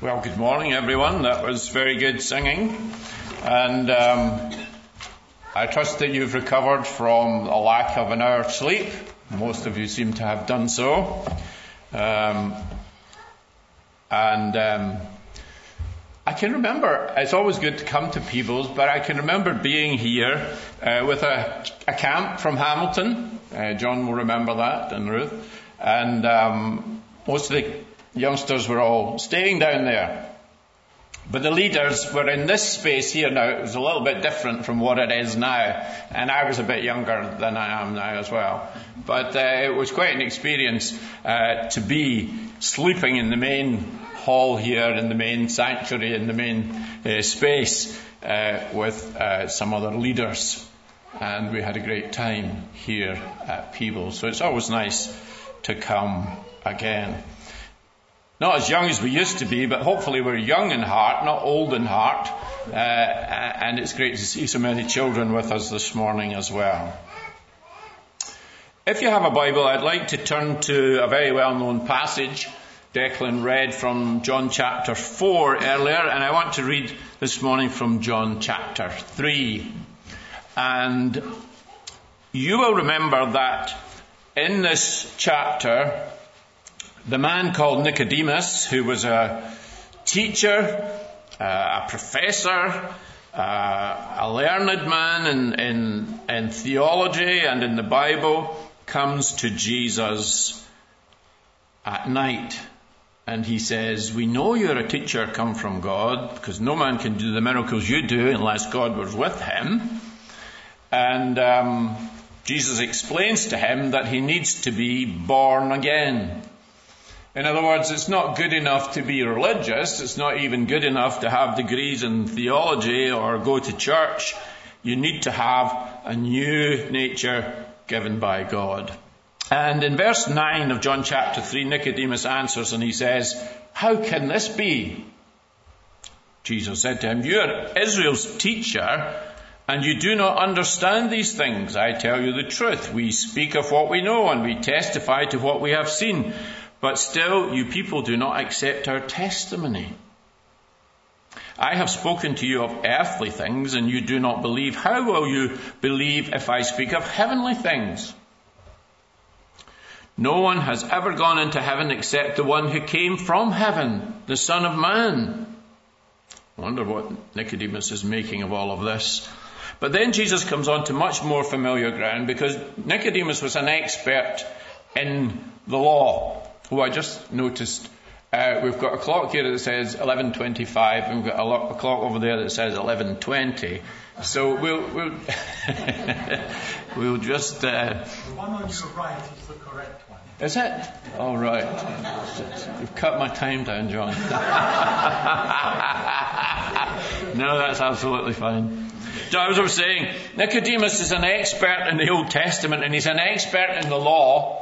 Well, good morning, everyone. That was very good singing. And I trust that you've recovered from a lack of an hour's sleep. Most of you seem to have done so. I can remember, it's always good to come to Peebles, but I can remember being here with a camp from Hamilton. John will remember that, and Ruth. And most of the youngsters were all staying down there. But the leaders were in this space here now. It was a little bit different from what it is now. And I was a bit younger than I am now as well. But it was quite an experience to be sleeping in the main hall here, in the main sanctuary, in the main space with some other leaders. And we had a great time here at Peebles. So it's always nice to come again. Not as young as we used to be, but hopefully we're young in heart, not old in heart. And it's great to see so many children with us this morning as well. If you have a Bible, I'd like to turn to a very well-known passage. Declan read from John chapter 4 earlier, and I want to read this morning from John chapter 3. And you will remember that in this chapter, the man called Nicodemus, who was a teacher, a professor, a learned man in theology and in the Bible, comes to Jesus at night. And he says, "We know you're a teacher come from God, because no man can do the miracles you do unless God was with him." And Jesus explains to him that he needs to be born again. In other words, it's not good enough to be religious. It's not even good enough to have degrees in theology or go to church. You need to have a new nature given by God. And in verse 9 of John chapter 3, Nicodemus answers and he says, "How can this be?" Jesus said to him, "You are Israel's teacher, and you do not understand these things. I tell you the truth. We speak of what we know, and we testify to what we have seen. But still, you people do not accept our testimony. I have spoken to you of earthly things, and you do not believe. How will you believe if I speak of heavenly things? No one has ever gone into heaven except the one who came from heaven, the Son of Man." I wonder what Nicodemus is making of all of this. But then Jesus comes on to much more familiar ground, because Nicodemus was an expert in the law. Oh, I just noticed we've got a clock here that says 11:25, and we've got a clock over there that says 11:20. So we'll we'll just. The one on your right is the correct one. Is it? All right. You've cut my time down, John. No, that's absolutely fine. So as I was saying, Nicodemus is an expert in the Old Testament, and he's an expert in the law.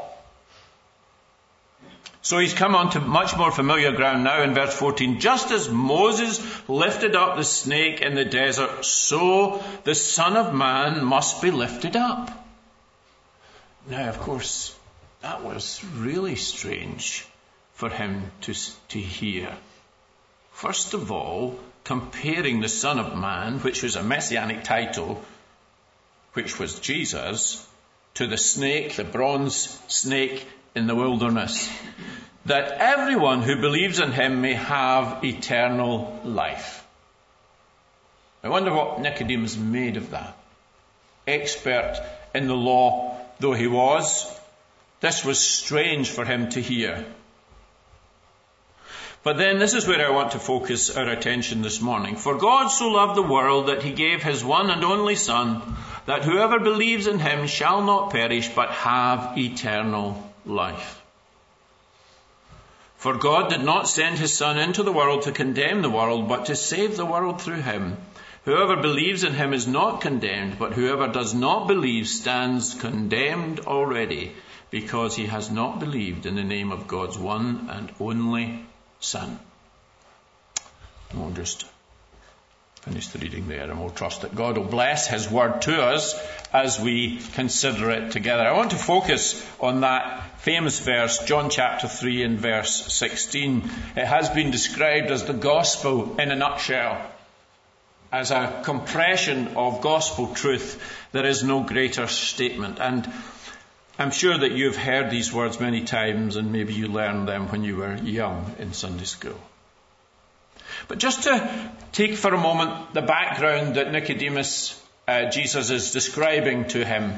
So he's come on to much more familiar ground now in verse 14. "Just as Moses lifted up the snake in the desert, so the Son of Man must be lifted up." Now, of course, that was really strange for him to hear. First of all, comparing the Son of Man, which was a messianic title, which was Jesus, to the snake, the bronze snake in the wilderness, that everyone who believes in him may have eternal life. I wonder what Nicodemus made of that. Expert in the law though he was, this was strange for him to hear. But then this is where I want to focus our attention this morning. "For God so loved the world that he gave his one and only Son, that whoever believes in him shall not perish but have eternal life. For God did not send his Son into the world to condemn the world, but to save the world through him. Whoever believes in him is not condemned, but whoever does not believe stands condemned already, because he has not believed in the name of God's one and only Son." We'll just Finish the reading there, and we'll trust that God will bless his word to us as we consider it together. I want to focus on that famous verse, John chapter 3 and verse 16. It has been described as the gospel in a nutshell. As a compression of gospel truth, there is no greater statement. And I'm sure that you've heard these words many times, and maybe you learned them when you were young in Sunday school. But just to take for a moment the background that Nicodemus, Jesus is describing to him.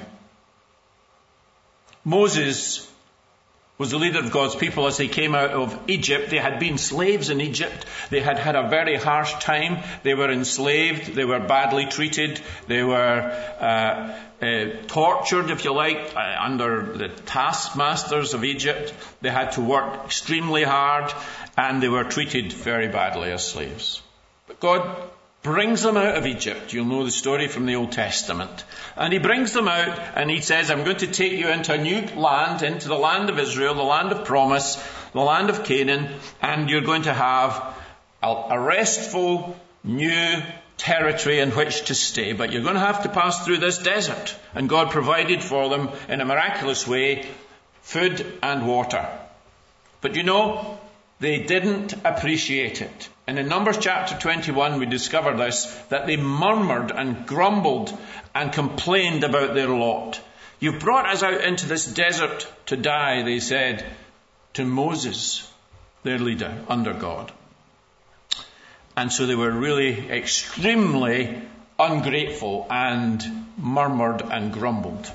Moses was the leader of God's people as they came out of Egypt. They had been slaves in Egypt. They had had a very harsh time. They were enslaved. They were badly treated. They were tortured, if you like, under the taskmasters of Egypt. They had to work extremely hard, and they were treated very badly as slaves. But God brings them out of Egypt. You'll know the story from the Old Testament. And he brings them out and he says, I'm going to take you into a new land, into the land of Israel, the land of promise, the land of Canaan, and you're going to have a restful new territory in which to stay. But you're going to have to pass through this desert. And God provided for them in a miraculous way food and water. But you know, they didn't appreciate it. And in Numbers chapter 21 we discover this, that they murmured and grumbled and complained about their lot. You've brought us out into this desert to die, they said to Moses, their leader under God. And so they were really extremely ungrateful and murmured and grumbled.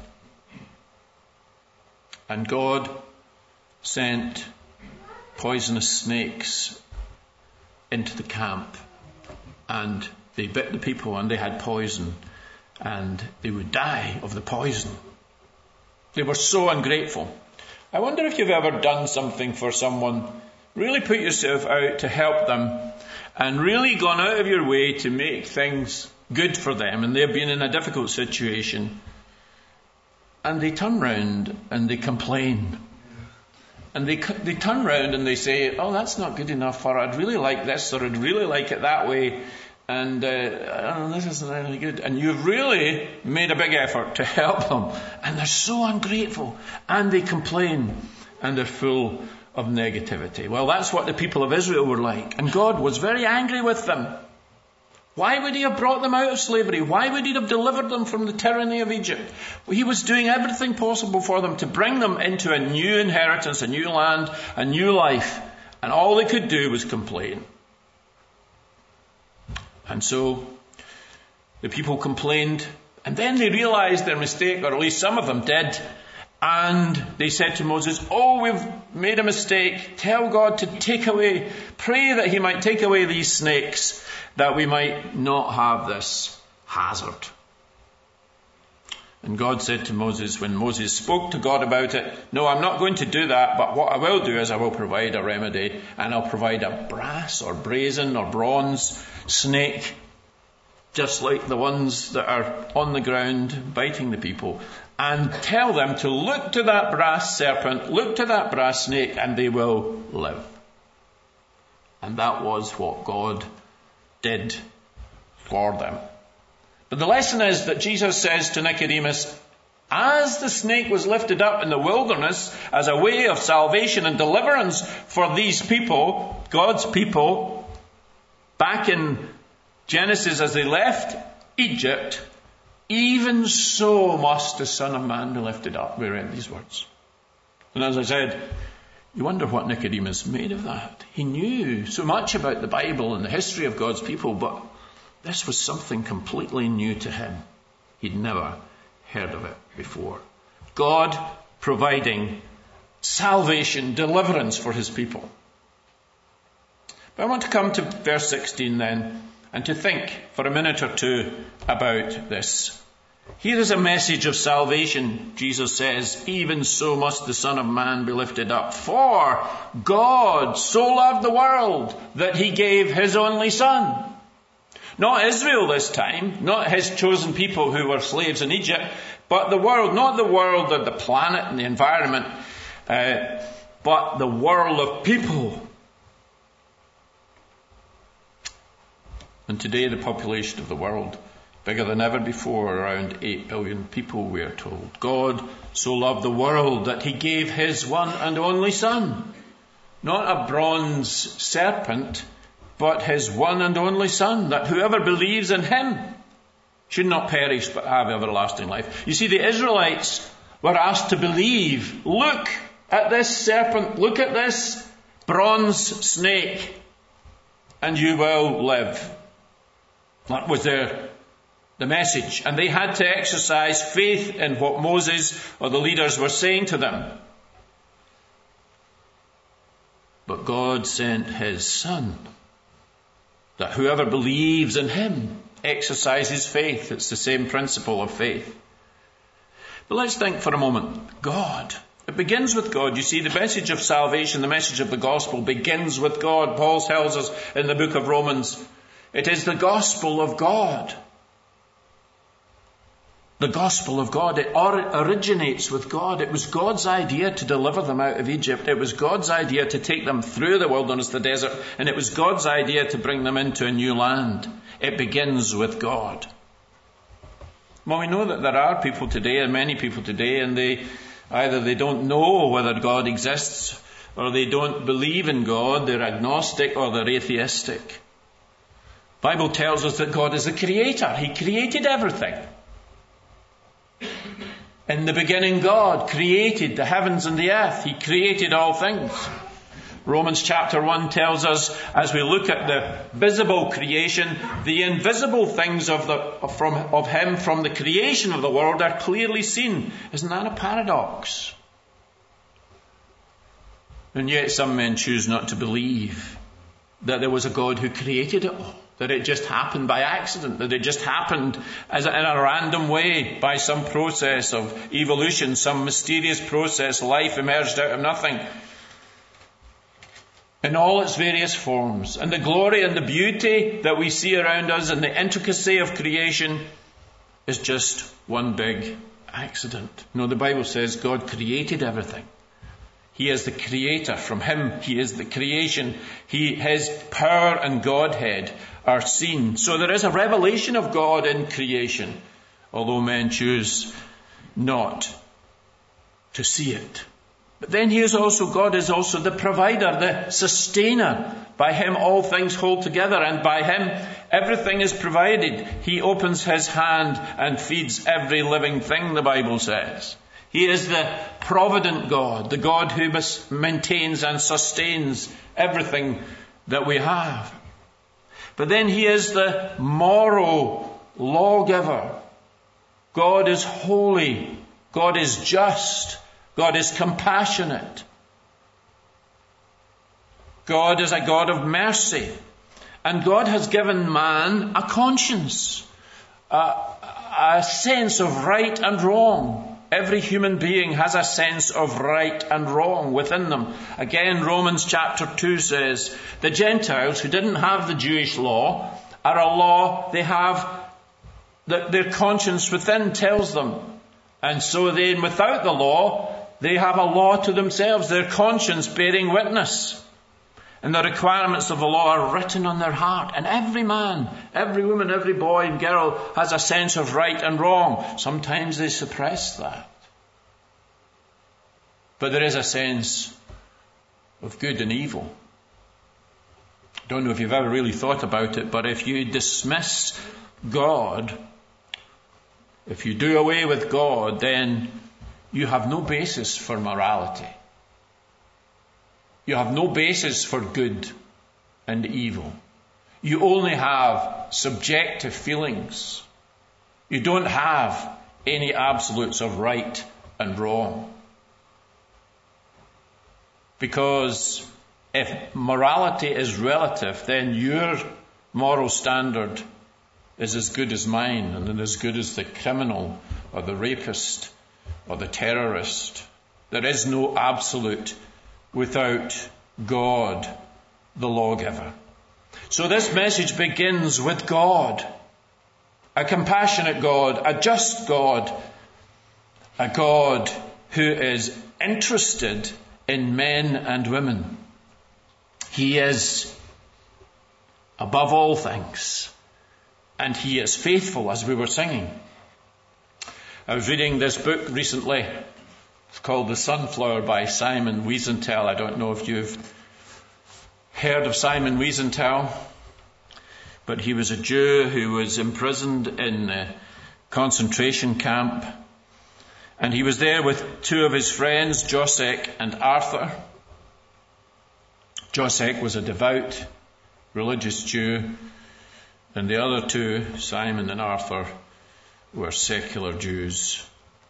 And God sent poisonous snakes into the camp, and they bit the people and they had poison, and they would die of the poison. They were so ungrateful. I wonder if you've ever done something for someone, really put yourself out to help them, and really gone out of your way to make things good for them, and they've been in a difficult situation, and they turn round and they complain. And they turn round and they say, oh, that's not good enough, or I'd really like this, or I'd really like it that way, and this isn't really good. And you've really made a big effort to help them, and they're so ungrateful, and they complain, and they're full of negativity. Well, that's what the people of Israel were like, and God was very angry with them. Why would he have brought them out of slavery? Why would he have delivered them from the tyranny of Egypt? Well, he was doing everything possible for them to bring them into a new inheritance, a new land, a new life. And all they could do was complain. And so the people complained, and then they realized their mistake, or at least some of them did. And they said to Moses, oh, we've made a mistake. Tell God to pray that he might take away these snakes, that we might not have this hazard. And God said to Moses, when Moses spoke to God about it, no, I'm not going to do that, but what I will do is I will provide a remedy, and I'll provide a brass or brazen or bronze snake, just like the ones that are on the ground biting the people, and tell them to look to that brass serpent, look to that brass snake, and they will live. And that was what God did for them. But the lesson is that Jesus says to Nicodemus, as the snake was lifted up in the wilderness as a way of salvation and deliverance for these people, God's people, back in Genesis as they left Egypt, even so must the Son of Man be lifted up. We read these words. And as I said, you wonder what Nicodemus made of that. He knew so much about the Bible and the history of God's people, but this was something completely new to him. He'd never heard of it before. God providing salvation, deliverance for his people. But I want to come to verse 16 then, and to think for a minute or two about this. Here is a message of salvation. Jesus says, even so must the Son of Man be lifted up. For God so loved the world that he gave his only Son. Not Israel this time, not his chosen people who were slaves in Egypt, but the world, not the world of the planet and the environment, but the world of people. And today the population of the world, bigger than ever before, around 8 billion people, we are told. God so loved the world that he gave his one and only Son. Not a bronze serpent, but his one and only Son, that whoever believes in him should not perish but have everlasting life. You see, the Israelites were asked to believe. Look at this serpent, look at this bronze snake, and you will live. That was the message. And they had to exercise faith in what Moses or the leaders were saying to them. But God sent his Son, that whoever believes in him exercises faith. It's the same principle of faith. But let's think for a moment. God. It begins with God. You see, the message of salvation, the message of the gospel begins with God. Paul tells us in the book of Romans, it is the gospel of God. The gospel of God. It originates with God. It was God's idea to deliver them out of Egypt. It was God's idea to take them through the wilderness, the desert. And it was God's idea to bring them into a new land. It begins with God. Well, we know that there are people today, and many people today, and either they don't know whether God exists, or they don't believe in God. They're agnostic or they're atheistic. The Bible tells us that God is the creator. He created everything. In the beginning, God created the heavens and the earth. He created all things. Romans chapter 1 tells us, as we look at the visible creation, the invisible things of him from the creation of the world are clearly seen. Isn't that a paradox? And yet some men choose not to believe that there was a God who created it all. That it just happened by accident, that it just happened in a random way by some process of evolution, some mysterious process, life emerged out of nothing. In all its various forms. And the glory and the beauty that we see around us and the intricacy of creation is just one big accident. No, the Bible says God created everything. He is the creator. From him, he is the creation. His power and Godhead are seen. So there is a revelation of God in creation, although men choose not to see it. But then God is also the provider, the sustainer. By him all things hold together, and by him everything is provided. He opens his hand and feeds every living thing, the Bible says. He is the provident God, the God who maintains and sustains everything that we have. But then he is the moral lawgiver. God is holy. God is just. God is compassionate. God is a God of mercy. And God has given man a conscience, a sense of right and wrong. Every human being has a sense of right and wrong within them. Again, Romans chapter 2 says, the Gentiles who didn't have the Jewish law are a law they have, that their conscience within tells them. And so then without the law, they have a law to themselves, their conscience bearing witness. And the requirements of the law are written on their heart. And every man, every woman, every boy and girl has a sense of right and wrong. Sometimes they suppress that. But there is a sense of good and evil. I don't know if you've ever really thought about it, but if you dismiss God, if you do away with God, then you have no basis for morality. You have no basis for good and evil. You only have subjective feelings. You don't have any absolutes of right and wrong. Because if morality is relative, then your moral standard is as good as mine, and as good as the criminal or the rapist or the terrorist. There is no absolute without God, the lawgiver. So this message begins with God, a compassionate God, a just God, a God who is interested in men and women. He is, above all things, and he is faithful, as we were singing. I was reading this book recently. It's called The Sunflower by Simon Wiesenthal. I don't know if you've heard of Simon Wiesenthal, but he was a Jew who was imprisoned in a concentration camp. And he was there with two of his friends, Josek and Arthur. Josek was a devout, religious Jew, and the other two, Simon and Arthur, were secular Jews.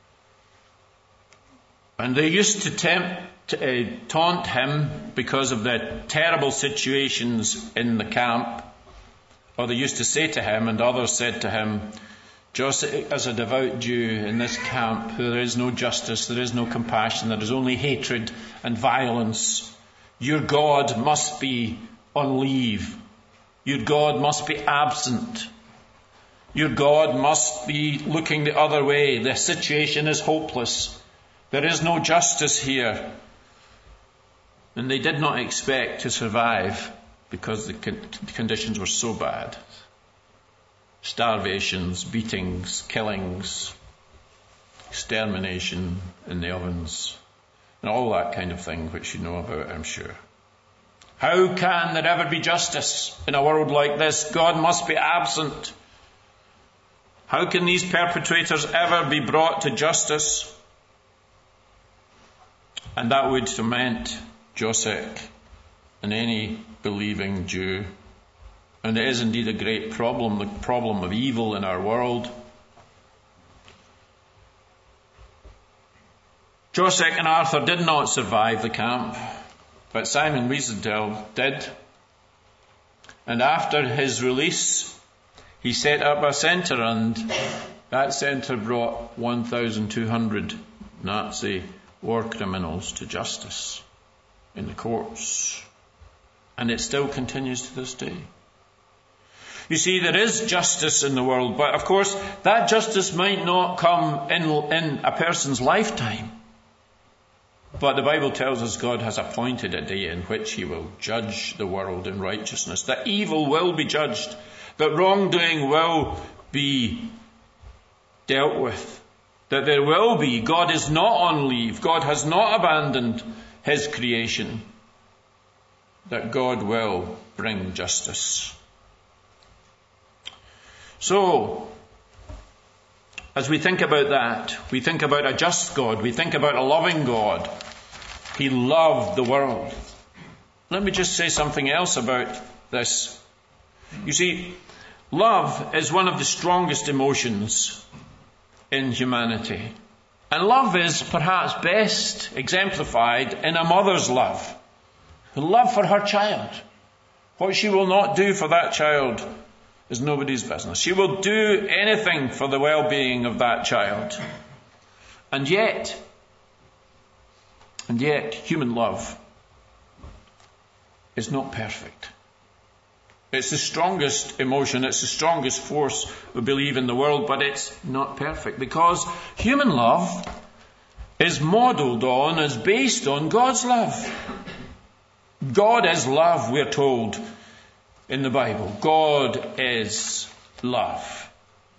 And they used to taunt him because of the terrible situations in the camp. Or they used to say to him, and others said to him, Josek, as a devout Jew in this camp, there is no justice, there is no compassion, there is only hatred and violence. Your God must be on leave. Your God must be absent. Your God must be looking the other way. The situation is hopeless. There is no justice here. And they did not expect to survive because the conditions were so bad. Starvations, beatings, killings, extermination in the ovens, and all that kind of thing which you know about, I'm sure. How can there ever be justice in a world like this? God must be absent. How can these perpetrators ever be brought to justice? And that would torment Josek and any believing Jew. And it is indeed a great problem, the problem of evil in our world. Josek and Arthur did not survive the camp, but Simon Wiesenthal did. And after his release, he set up a centre, and that centre brought 1,200 Nazi war criminals to justice in the courts. And it still continues to this day. You see, there is justice in the world, but of course that justice might not come in a person's lifetime. But the Bible tells us God has appointed a day in which he will judge the world in righteousness, that evil will be judged, that wrongdoing will be dealt with, that there will be. God is not on leave. God has not abandoned his creation, that God will bring justice. So, as we think about that, we think about a just God, we think about a loving God. He loved the world. Let me just say something else about this. You see, love is one of the strongest emotions in humanity. And love is perhaps best exemplified in a mother's love. Her love for her child. What she will not do for that child is nobody's business. She will do anything for the well-being of that child. And yet, human love is not perfect. It's the strongest emotion, it's the strongest force, we believe, in the world, but it's not perfect, because human love is modelled on, is based on God's love. God is love, we're told in the Bible. God is love.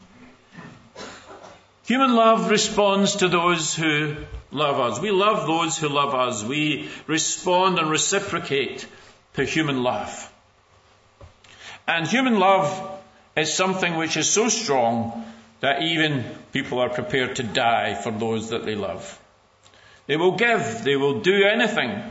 Human love responds to those who love us. We love those who love us. We respond and reciprocate to human love. And human love is something which is so strong that even people are prepared to die for those that they love. They will give, they will do anything.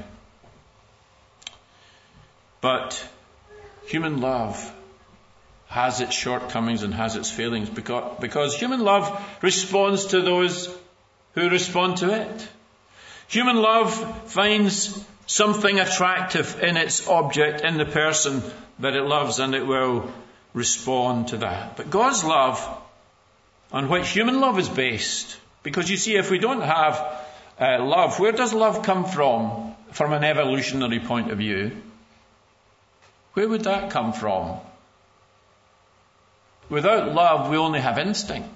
But human love has its shortcomings and has its failings because human love responds to those who respond to it. Human love finds something attractive in its object, in the person that it loves, and it will respond to that. But God's love, on which human love is based, because you see, if we don't have love, where does love come from an evolutionary point of view? Where would that come from? Without love, we only have instinct.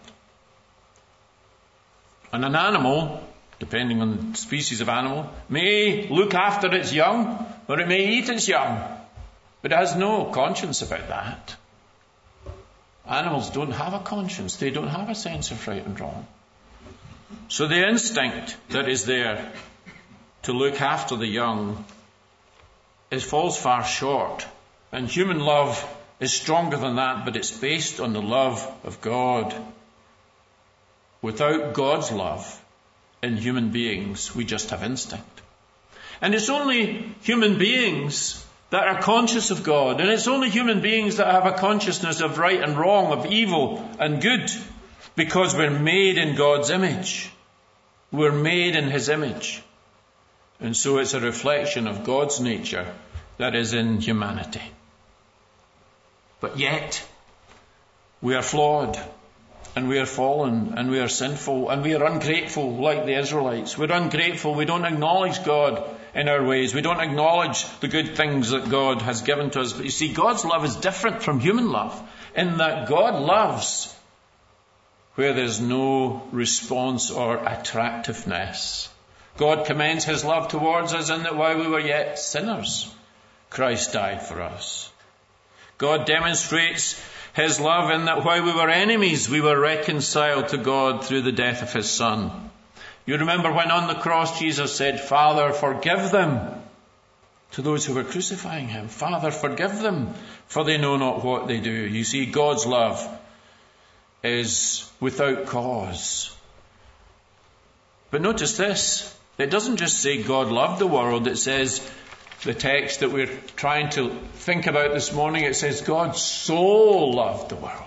And an animal, depending on the species of animal, may look after its young, or it may eat its young, but it has no conscience about that. Animals don't have a conscience. They don't have a sense of right and wrong. So the instinct that is there to look after the young falls far short. And human love is stronger than that, but it's based on the love of God. Without God's love in human beings, we just have instinct. And it's only human beings that are conscious of God. And it's only human beings that have a consciousness of right and wrong, of evil and good, because we're made in God's image. We're made in His image. And so it's a reflection of God's nature that is in humanity. But yet, we are flawed, and we are fallen, and we are sinful, and we are ungrateful like the Israelites. We're ungrateful. We don't acknowledge God in our ways. We don't acknowledge the good things that God has given to us. But you see, God's love is different from human love, in that God loves where there's no response or attractiveness. God commends His love towards us in that while we were yet sinners, Christ died for us. God demonstrates His love in that while we were enemies, we were reconciled to God through the death of His Son. You remember when on the cross Jesus said, "Father, forgive them," to those who were crucifying Him. "Father, forgive them, for they know not what they do." You see, God's love is without cause. But notice this. It doesn't just say God loved the world. It says, the text that we're trying to think about this morning, it says God so loved the world.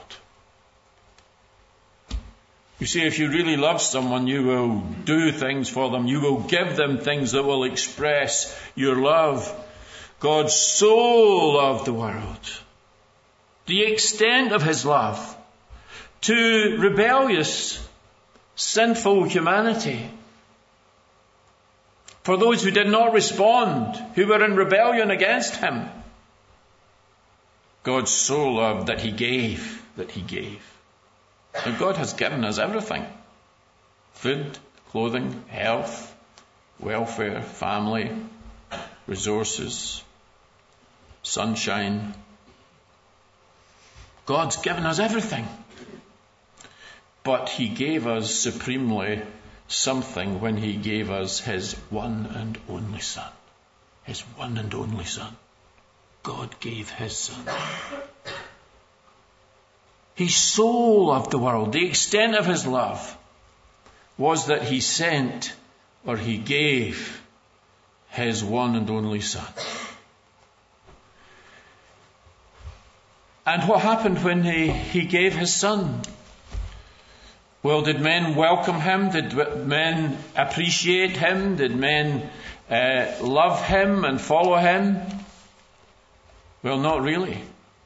You see, if you really love someone, you will do things for them. You will give them things that will express your love. God so loved the world. The extent of His love to rebellious, sinful humanity. For those who did not respond, who were in rebellion against Him. God so loved that He gave, And God has given us everything. Food, clothing, health, welfare, family, resources, sunshine. God's given us everything. But He gave us supremely something when He gave us His one and only Son. His one and only Son. God gave His Son. He so loved the world. The extent of His love was that He sent, or He gave, His one and only Son. And what happened when He gave His Son? Well, did men welcome Him? Did men appreciate Him? Did men love Him and follow Him? Well, not really.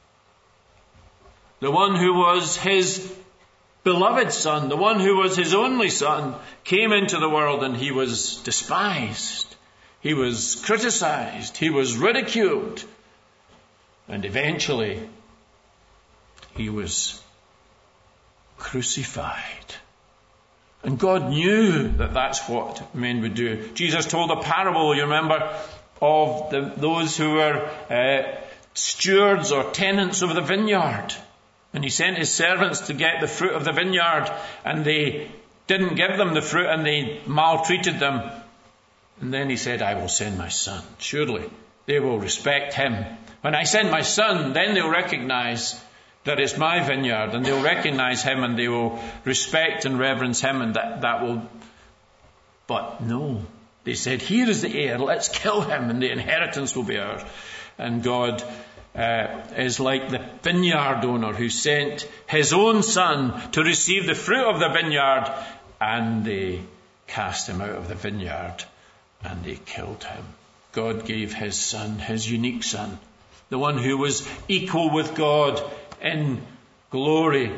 The one who was His beloved Son, the one who was His only Son, came into the world and He was despised. He was criticized. He was ridiculed. And eventually, He was crucified. And God knew that that's what men would do. Jesus told a parable, you remember, of those who were stewards or tenants of the vineyard. And He sent His servants to get the fruit of the vineyard, and they didn't give them the fruit, and they maltreated them. And then He said, "I will send my Son. Surely they will respect Him. When I send my Son, then they'll recognize that it's my vineyard, and they'll recognize Him, and they will respect and reverence Him, and that will..." But no, they said, "Here is the heir, let's kill him, and the inheritance will be ours." And God is like the vineyard owner who sent His own Son to receive the fruit of the vineyard, and they cast Him out of the vineyard, and they killed Him. God gave His Son, His unique Son, the one who was equal with God in glory.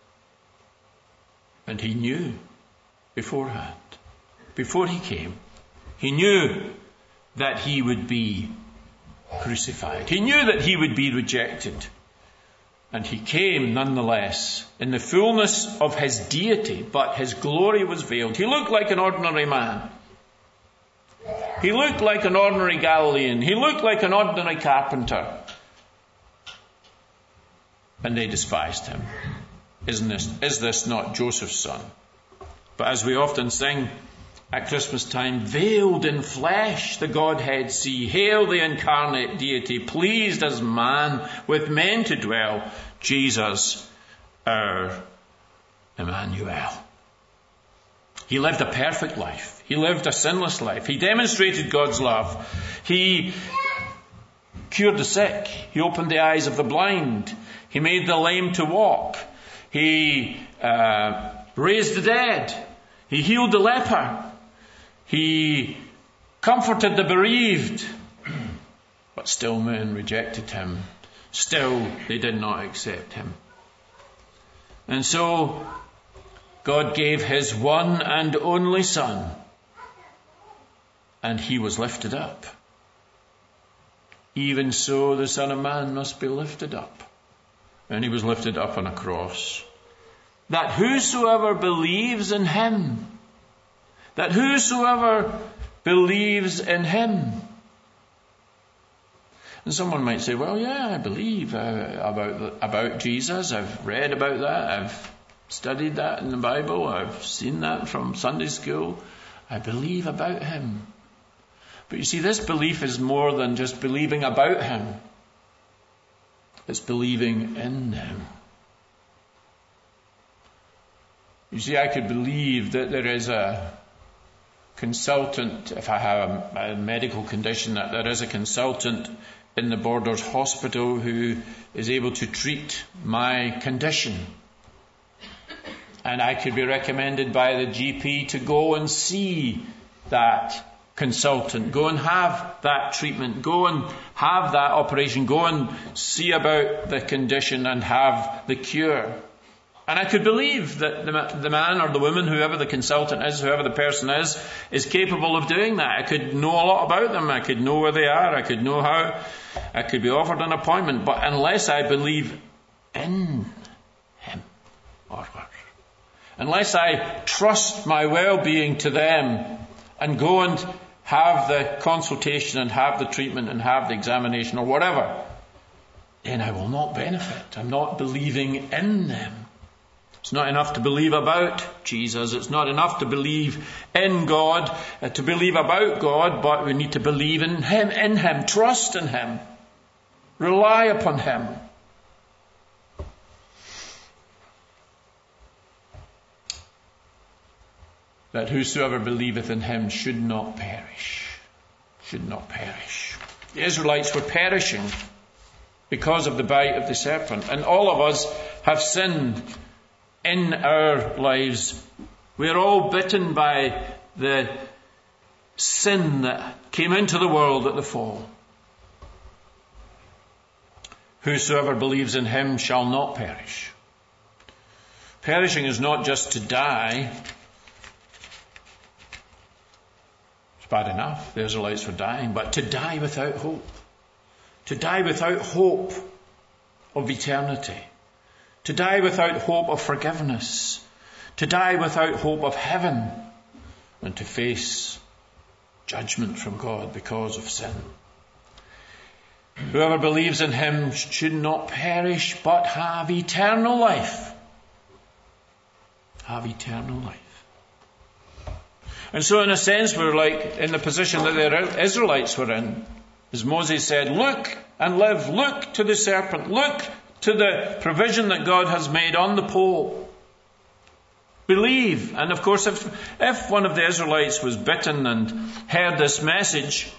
And He knew beforehand, before He came, He knew that He would be crucified. He knew that He would be rejected. And He came nonetheless in the fullness of His deity, but His glory was veiled. He looked like an ordinary man. He looked like an ordinary Galilean. He looked like an ordinary carpenter. and they despised him. Is this not Joseph's son? But as we often sing at Christmas time, veiled in flesh the Godhead see. Hail the incarnate deity, pleased as man with men to dwell. Jesus, our Emmanuel. He lived a perfect life. He lived a sinless life. He demonstrated God's love. He cured the sick. He opened the eyes of the blind. He made the lame to walk. He raised the dead. He healed the leper. He comforted the bereaved. But still men rejected him. Still they did not accept him. And so God gave his one and only Son, and he was lifted up. Even so the Son of Man must be lifted up. And he was lifted up on a cross. That whosoever believes in him, that whosoever believes in him. And someone might say, well, yeah, I believe about Jesus. I've read about that. I've studied that in the Bible. I've seen that from Sunday school. I believe about him. But you see, this belief is more than just believing about him. It's believing in him. You see, I could believe that there is a consultant, if I have a medical condition, that there is a consultant in the Borders Hospital who is able to treat my condition. And I could be recommended by the GP to go and see that consultant, go and have that treatment, go and have that operation, go and see about the condition and have the cure. And I could believe that the man or the woman, whoever the consultant is, whoever the person is capable of doing that. I could know a lot about them. I could know where they are. I could know how. I could be offered an appointment. But unless I believe in him or her, unless I trust my well-being to them and go and have the consultation and have the treatment and have the examination or whatever, then I will not benefit. I'm not believing in them. It's not enough to believe about Jesus. It's not enough to believe in God, to believe about God, but we need to believe in him, trust in him, rely upon him. That whosoever believeth in him should not perish. Should not perish. The Israelites were perishing because of the bite of the serpent. And all of us have sinned in our lives. We are all bitten by the sin that came into the world at the fall. Whosoever believes in him shall not perish. Perishing is not just to die. It's bad enough, the Israelites were dying, but to die without hope. To die without hope of eternity. To die without hope of forgiveness. To die without hope of heaven. And to face judgment from God because of sin. Whoever believes in him should not perish but have eternal life. Have eternal life. And so in a sense we're like in the position that the Israelites were in. As Moses said, look and live. Look to the serpent. Look to the provision that God has made on the pole. Believe. And of course, if one of the Israelites was bitten and heard this message,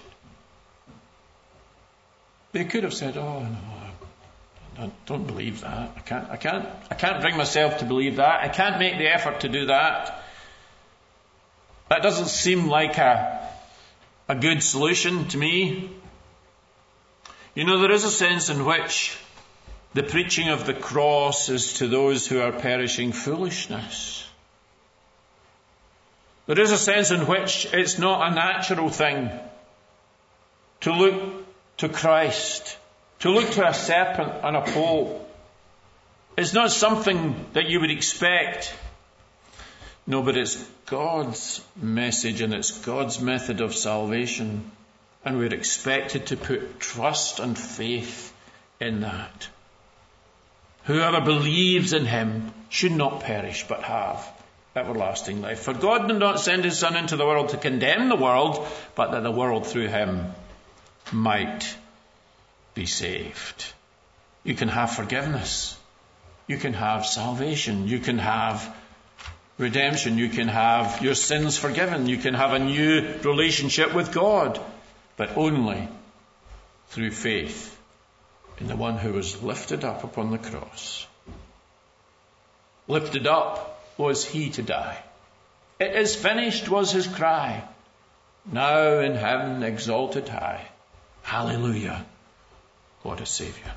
they could have said, oh no, I don't believe that. I can't bring myself to believe that. I can't make the effort to do that. That doesn't seem like a good solution to me. You know, there is a sense in which the preaching of the cross is to those who are perishing foolishness. There is a sense in which it's not a natural thing to look to Christ, to look to a serpent on a pole. It's not something that you would expect. No, but it's God's message and it's God's method of salvation. And we're expected to put trust and faith in that. whoever believes in him should not perish but have everlasting life. For God did not send his Son into the world to condemn the world, but that the world through him might be saved. You can have forgiveness. You can have salvation. You can have redemption. You can have your sins forgiven. You can have a new relationship with God, but only through faith in the one who was lifted up upon the cross. Lifted up was he to die. It is finished was his cry. Now in heaven exalted high. Hallelujah. What a Saviour.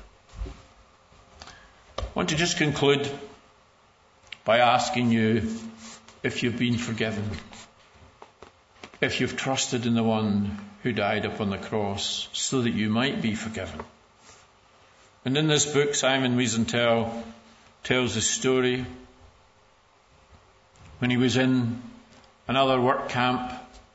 I want to just conclude by asking you if you've been forgiven. If you've trusted in the one who died upon the cross so that you might be forgiven. And in this book, Simon Wiesenthal tells the story when he was in another work camp.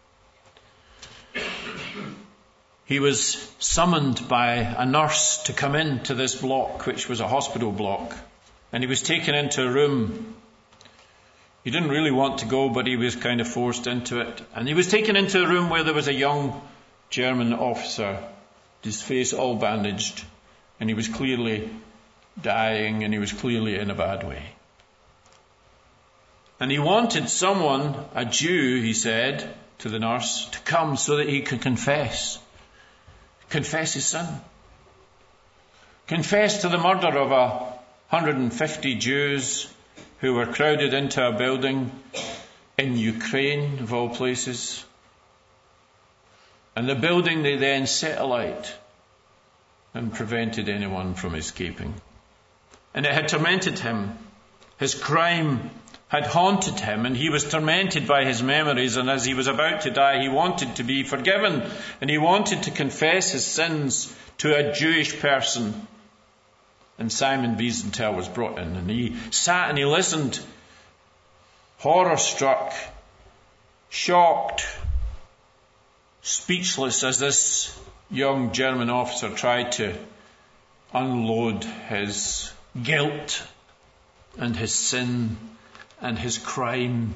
He was summoned by a nurse to come into this block, which was a hospital block. And he was taken into a room. He didn't really want to go, but he was kind of forced into it. And he was taken into a room where there was a young German officer, his face all bandaged. And he was clearly dying, and he was clearly in a bad way. And he wanted someone, a Jew, he said to the nurse, to come so that he could confess his sin. Confess to the murder of 150 Jews who were crowded into a building in Ukraine, of all places. And the building they then set alight and prevented anyone from escaping. And it had tormented him. His crime had haunted him, and he was tormented by his memories, and as he was about to die, he wanted to be forgiven, and he wanted to confess his sins to a Jewish person. And Simon Wiesenthal was brought in, and he sat and he listened, horror-struck, shocked, speechless, as this young German officer tried to unload his guilt and his sin and his crime.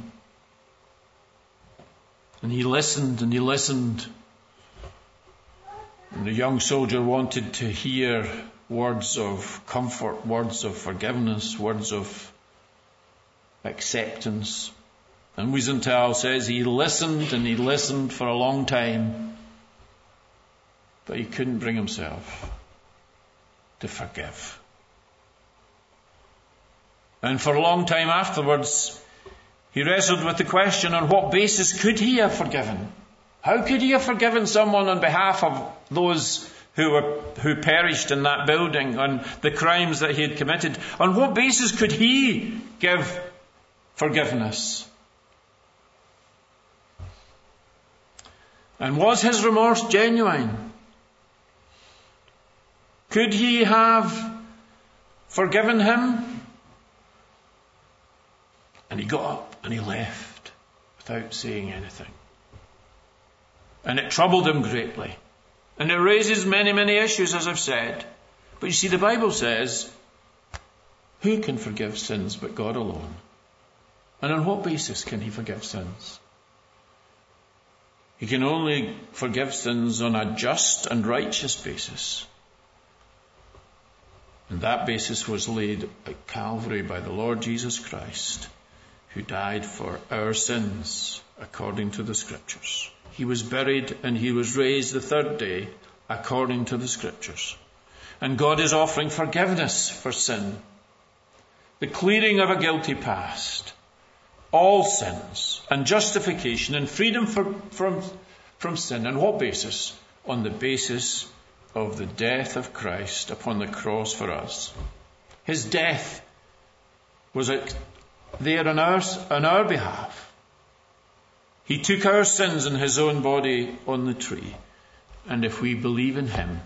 And he listened and he listened. And the young soldier wanted to hear words of comfort, words of forgiveness, words of acceptance. And Wiesenthal says he listened and he listened for a long time, but he couldn't bring himself to forgive. And for a long time afterwards, he wrestled with the question, on what basis could he have forgiven? How could he have forgiven someone on behalf of those who perished in that building, on the crimes that he had committed? On what basis could he give forgiveness? And was his remorse genuine? Could he have forgiven him? And he got up and he left without saying anything. And it troubled him greatly. And it raises many, many issues, as I've said. But you see, the Bible says, who can forgive sins but God alone? And on what basis can he forgive sins? He can only forgive sins on a just and righteous basis. And that basis was laid at Calvary by the Lord Jesus Christ, who died for our sins according to the Scriptures. He was buried and he was raised the third day according to the Scriptures. And God is offering forgiveness for sin, the clearing of a guilty past, all sins, and justification and freedom from sin. On what basis? On the basis of the death of Christ upon the cross for us. His death was there on our behalf. He took our sins in his own body on the tree. And if we believe in him,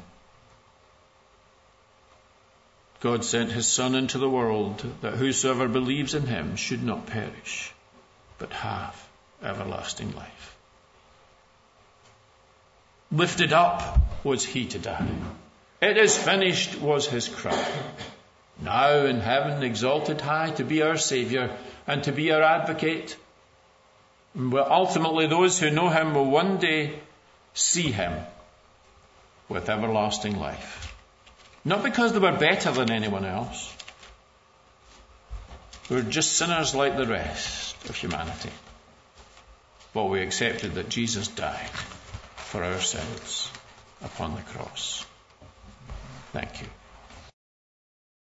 God sent his Son into the world that whosoever believes in him should not perish, but have everlasting life. Lifted up was he to die. It is finished was his cry. now in heaven, exalted high, to be our Saviour and to be our advocate. But ultimately, those who know him will one day see him with everlasting life. Not because they were better than anyone else. We're just sinners like the rest of humanity. But we accepted that Jesus died for our sins upon the cross. Thank you.